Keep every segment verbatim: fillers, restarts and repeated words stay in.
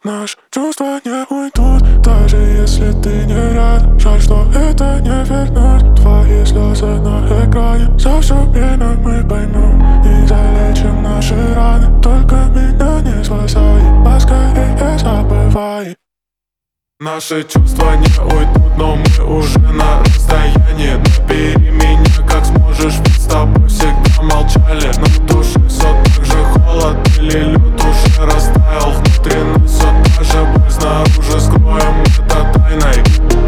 Наши чувства не уйдут, даже если ты не рядом. Жаль, что это не вернуть. Твои слезы на экране, за все время мы поймем и залечим наши раны. Только меня не спасай, поскорее забывай. Наши чувства не уйдут, но мы уже на расстоянии. Набери меня как сможешь, ведь с тобой всегда молчали. Но в душе все так же холод, или лед уже растаял. Внутри нас все та же боль, снаружи скроем это тайной.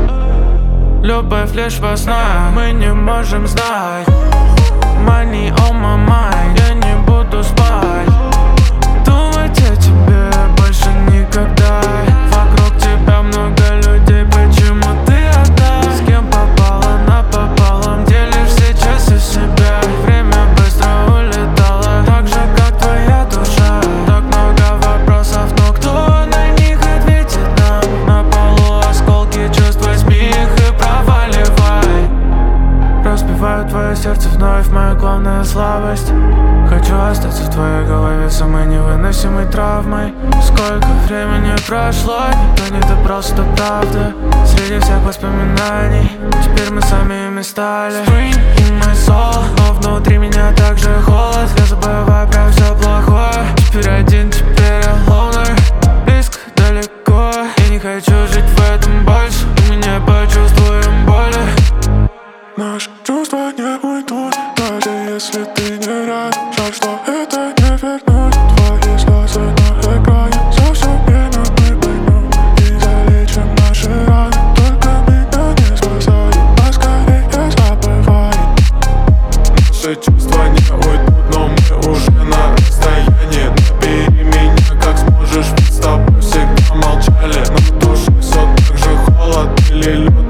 Любовь лишь спасная, мы не можем знать. Money on my mind, я не буду спать. Думать о тебе больше никогда. Вокруг тебя много людей, почему ты одна? С кем попала напополам, делишь сейчас из себя. Время быстро улетало, так же как твоя душа. Так много вопросов, но кто на них ответит нам? На полу осколки чувств, возьми их и проваливай. Разбиваю твое сердце вновь, моя главная слабость. Хочу остаться в твоей голове самой невыносимой травмой. Сколько времени прошло, никто не добрался до правды. Среди всех воспоминаний теперь мы сами ими стали. Spring in my soul, но внутри меня также холод. Я забываю про все плохое. Теперь один, теперь я loner. Близко, далеко, я не хочу жить в этом больше. И мы не почувствуем боли. Наши чувства не уйдут, даже если ты не рядом. Жаль, что это не вернуть. Твои слезы на экране, за все время мы поймем и залечим наши раны. Только меня не спасай, поскорее забывай. Наши чувства не уйдут, но мы уже на расстоянии. Набери меня как сможешь, ведь с тобой всегда молчали. Но в душе все так же холод, или лед